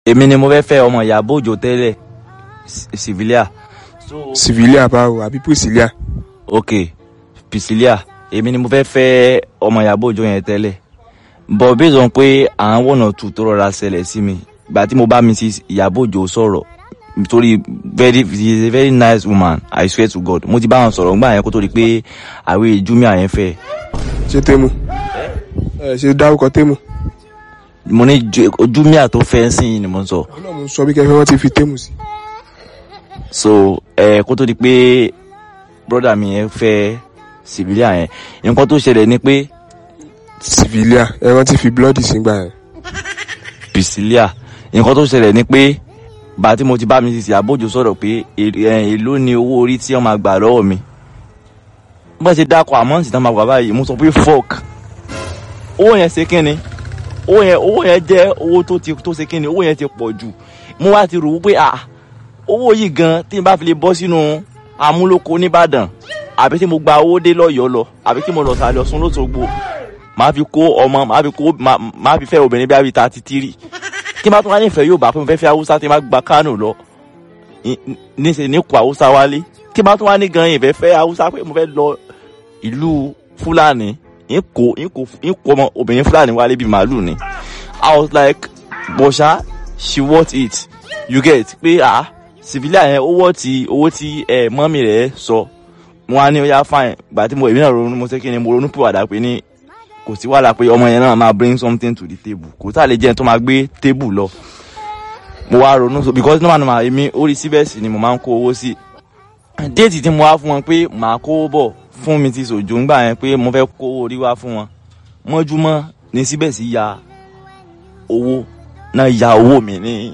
èmi ni mo fẹ́ fẹ́ ọmọ Ìyábọ̀ Òjó tẹ́lẹ̀ Civilian. Civilian báwo àbí Priscilla? Okay, Priscilla. Èmi ni mo fẹ́ fẹ́ ọmọ Ìyábọ̀ Òjó yẹn tẹ́lẹ̀. But based on pé àwọn one or two tó rọra ṣẹlẹ̀ sí mi ìgbà tí mo bá Mrs. Ìyábọ̀ Òjó sọ̀rọ̀ nítorí she is a very nice woman, I swear to God. Mo ti bá wọn sọ̀rọ̀ ńgbà yẹn kó tó di pé àwé Jumia yẹn fẹ́. Ṣé Temu? Ṣé dárúkọ Temu? Mo ní Jumia tó fẹ́ sí ni mo sọ. Ọlọ́run mo sọ bí kẹfẹ́ wọ́n ti fi Temu sí. So kó tó di pé brother mi yẹn fẹ́ Civilian yẹn, nǹkan tó ṣẹlẹ̀ ni pé Civilian wọ́n ti fi blood sí gbà yẹn. Priscilla, nǹkan tó ṣẹlẹ̀ ni pé bá tí mo ti bá Mrs. Ìyábọ̀ Òjó sọ̀rọ̀ pé èló ni owó orí tí wọ́n máa gbà lọ́wọ́ mi. Bá ṣe dákọ̀ àmọ́ǹtì tán máa gbà báyìí mo sọ pé fuck. Owó yẹn ṣe kíni? Owó yẹn jẹ́ owó tó ṣe kíni? Owó yẹn ti pọ̀ jù. Mo wá ti rò wípé owó yìí gan tí n bá fi lè bọ́ sínú Amúlòkó nìbàdàn àbí tí mo gba owó dé lọ́yọ̀ọ́ lọ àbí tí mo lọ sàlẹ̀ Ọ̀ṣun lóṣogbo máa fi kó ọmọ máa fi fẹ́ obìnrin bí i 33 tí máa tún wá nífẹ̀ẹ́ yóò bá pé mo fẹ́ fẹ́ Haúsá tí máa gba Kánò lọ níṣẹ́ ní kó Haúsá wálé tí máa tún wá ní gan ìfẹ́ fẹ́ Haúsá pé mo fẹ́ lọ ìlú Fúlàní ń kó ọmọ obìnrin Fúlàní wálé bíi màálù ni. I was like bọ̀ṣá she worth it, you get pé Civilian yẹn owó tí mọ́mì rẹ̀ sọ wọn á ní ó yá fine gbà tí mo èmi náà ronú mo ṣe kí ni mo ronú pìwàdà pé ní kò sí wàhálà pé ọmọ yẹn náà máa bring something to the table kò tá lè jẹ́ tó máa gbé table lọ. Mo wá ronú so because normal èmi orí síbẹ̀sì ni mo máa ń kó owó sí. Déètì tí mo wá fún wọn pé màá kó bọ̀ fún mi ti Òjó ń gbà yẹn pé mo fẹ́ kó orí wá fún wọn mọ́júmọ́ ní síbẹ̀sì ya owó mi ní.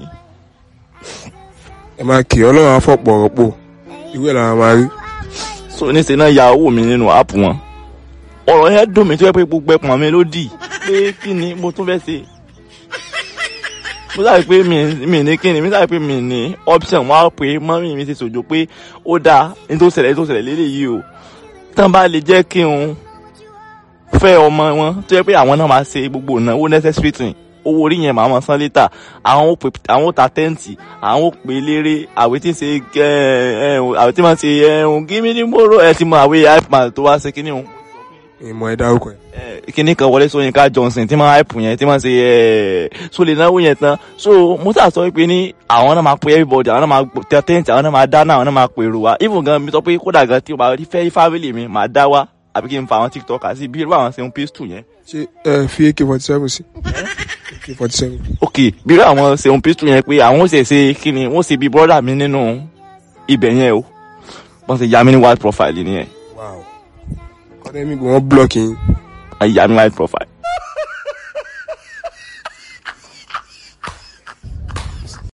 Ẹ máa kì í Ọlọ́run afọ́pọ̀ ọ̀pọ̀ ìwé làwọn máa rí. So níṣẹ́ náà ya owó mi nínú app wọn. Ọ̀rọ̀ yẹn dùn mí tó yẹ pé gbogbo ẹ̀pọ̀n mi ló dì pé kí ni mo tún fẹ́ ṣe. Mo sáré pé mi ní kí ni mi sáré pé mi ní option wá pé mọ́mí mi ti Òjó pé ó dáa ní tó ṣẹlẹ̀ léléyìí o. Tán bá lè jẹ́ kí n fẹ́ ọmọ wọn tó yẹ pé àwọn náà máa ṣe gbogbo ìnáwó necessary thing. Owó orí yẹn màá mọ san létà àwọn ó ta tẹ́ǹtì àwọn ó pè léré àwẹ̀ tí ń ṣe àwẹ̀ tí máa ń ṣe gímí ní mòró ẹ ti mọ àwẹ̀ iPad tó wá ṣe kíní òun. Ìmọ̀ ẹ dárúkọ ẹ. Kíní kan Wọlé Ṣóyínká Johnson tí máa hype yẹn tí máa ṣe so lè náwó yẹn tán so mo sà sọ pé ní àwọn náà máa pe everybody àwọn náà máa ta tẹ́ǹtì àwọn náà máa dáná àwọn náà máa pèrò wa even gan mi sọ pé kódà gan tí o bá fẹ́ family mi máa dá wá àbí kí n fa àwọn TikTok àti bí irú àwọn ṣe ń pistol yẹn. Ṣé fi AK-47 sí? AK-47. Okay, bí irú àwọn ṣe ń pistol yẹn pé àwọn ó ṣe kí ni wọ́n ṣe bí brother mi nínú ibẹ̀ yẹn o wọ́n ṣe ya mi ní white profile nìyẹn. Wow. Kọ́dẹ́ mi gbọ́ wọ́n block yín. Ya mi white profile.